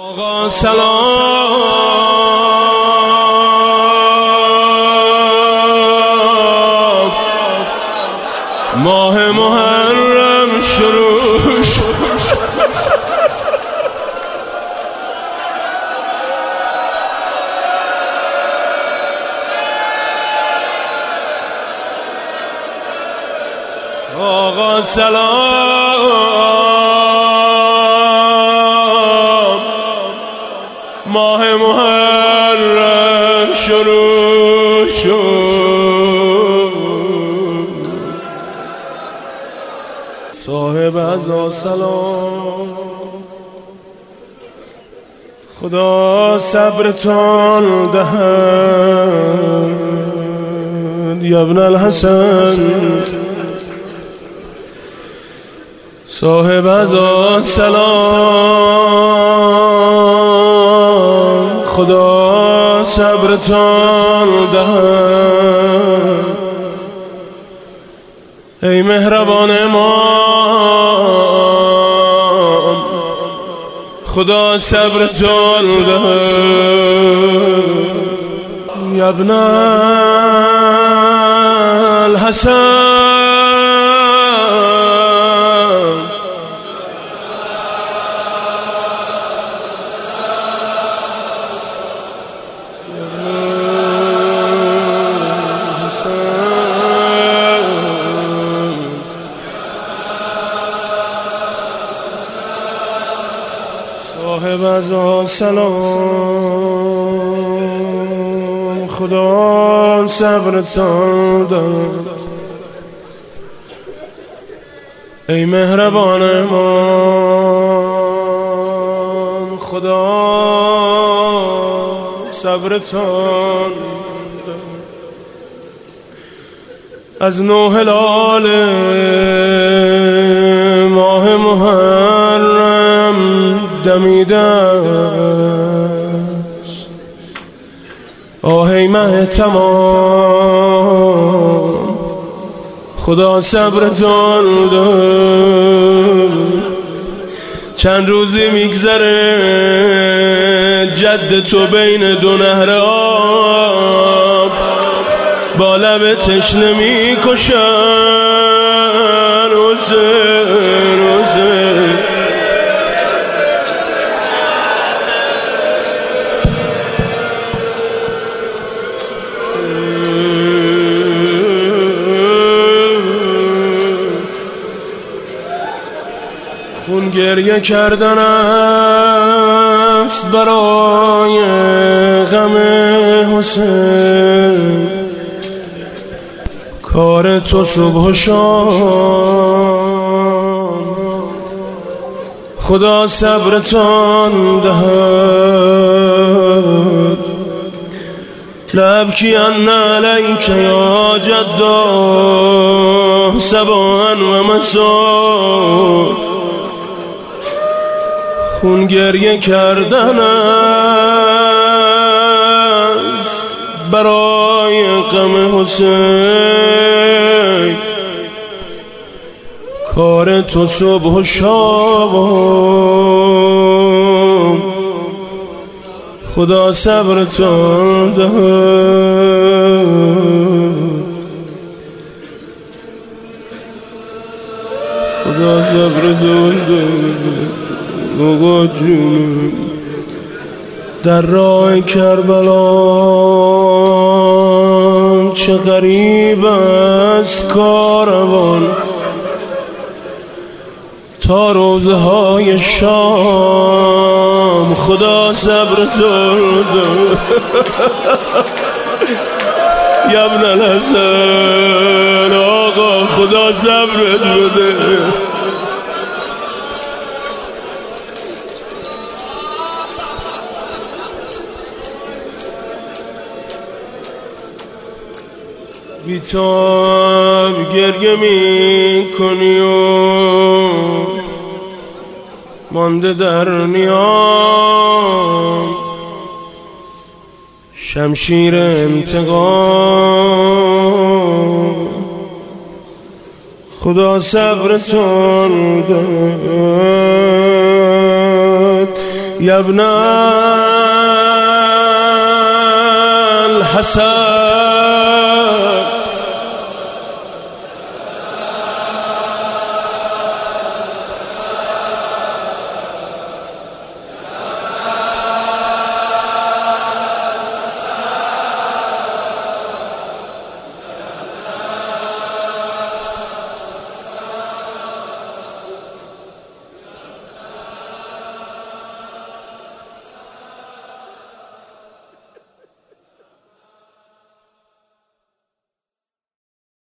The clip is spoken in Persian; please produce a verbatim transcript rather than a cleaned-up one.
آقا سلام ماه محرم شروع شد آقا سلام ماه محرم شروع شد صاحب عزا سلام خدا صبرتان دهد یا ابن الحسن صاحب عزا سلام خدا صبرتان دهد ای مهربان امام خدا صبرتان دهد یا ابن الحسن صاحب عزا سلام خدا صبرتان دهد ای مهربان امام خدا صبرتان دهد از نو هلال ماه محرم دمیده است آه ای مه تمام خدا صبرتان دهد چند روزی میگذره جد تو بین دو نهر آب با لب تشنه میکشن حسین حسین خون گریه کردن است برای غم حسین کار تو صبح و شام خدا صبرتان دهد لبکی ان علیک یا جدا صباحا و مسا خون گریه کردن است برای غم حسین کار تو صبح و شام خدا صبرتان دهد خدا صبرتان دهد آقا جون در راه کربلا چه غریب است کاروان تا روزه های شام خدا صبرتان دهد یا ابن الحسن آقا خدا صبرت بده بیتاب گریه می کنی و مانده در نیام شمشیر انتقام خدا صبرتان دهد یا ابن الحسن